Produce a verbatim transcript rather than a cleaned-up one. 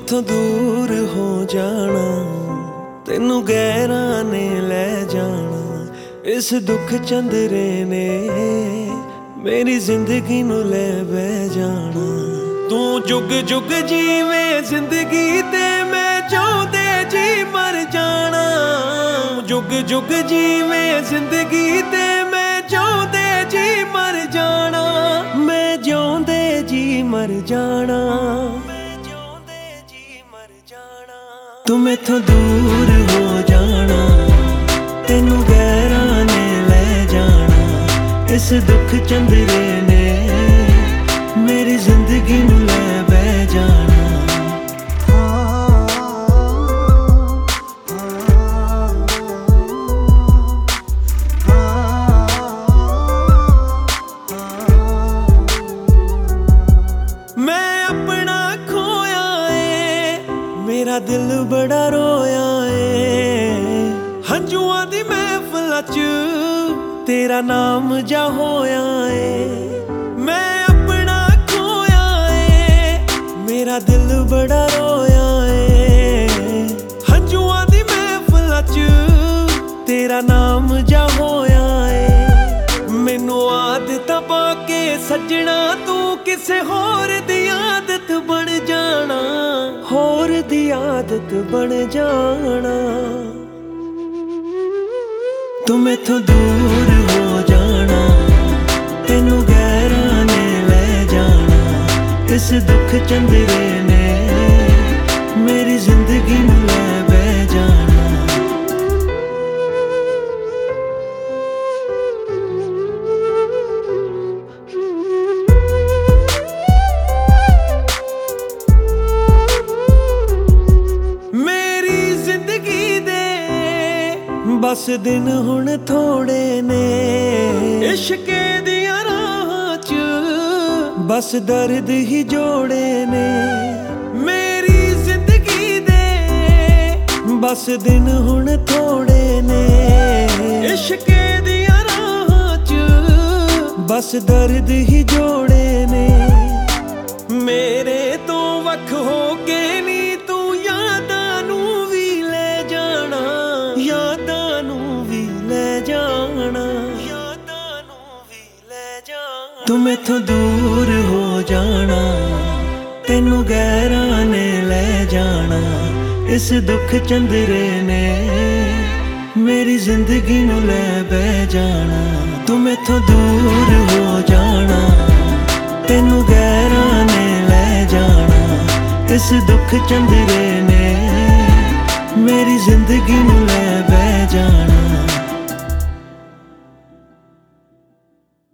मैथों दूर हो जाना, तेनू गैरां ने लै जाना। इस दुख चंदरे ने मेरी जिंदगी नू लै बह जाना। तू जुग जुग जीवे जिंदगी ते मैं चाहते जी मर जाना। जुग जुग जीवे जिंदगी ते मैं चाहते जी मर जाना। मैं जिउंदे जी मर जाना। तू मैथों दूर हो जाना, तेनू गैरां ने लै जाना। इस दुख चंदरे ने मेरी जिंदगी नू लै बह जाना। मैं अपना खोया है, मेरा दिल बड़ा रोया है। हंजुआं दी महफिल च तेरा नाम जा होया है। मैं अपना खोया है, मेरा दिल बड़ा रोया है। हंजुआं दी महफिल च तेरा नाम जा होया है। मैनू आदत पाके सजना तू किसे होर दी आदत बन जाना। होर दी आदत बन जाना। तू मैथों दूर हो जाना, तेनू गैरां ने लै जाना। इस दुख चंदरे ने मेरी जिंदगी नू लै बह जाना। बस दिन हुण थोड़े ने इश्के दियां राहां च, बस दर्द ही जोड़े ने। मेरी जिंदगी दे बस दिन हुण थोड़े ने इश्के दियां राहां च, बस दर्द ही जोड़े ने। मेरे तो वख हो के नी तू यादां नू भी ले जाना। यादां तू मैथों दूर हो जाना, तेनू गैरां ने लै जाना। इस दुख चंदरे ने मेरी जिंदगी नू लै बह जाना। तू मैथों दूर हो जाना, तेनू गैरां ने लै जाना। इस दुख चंदरे ने मेरी जिंदगी नू लै बह जाना।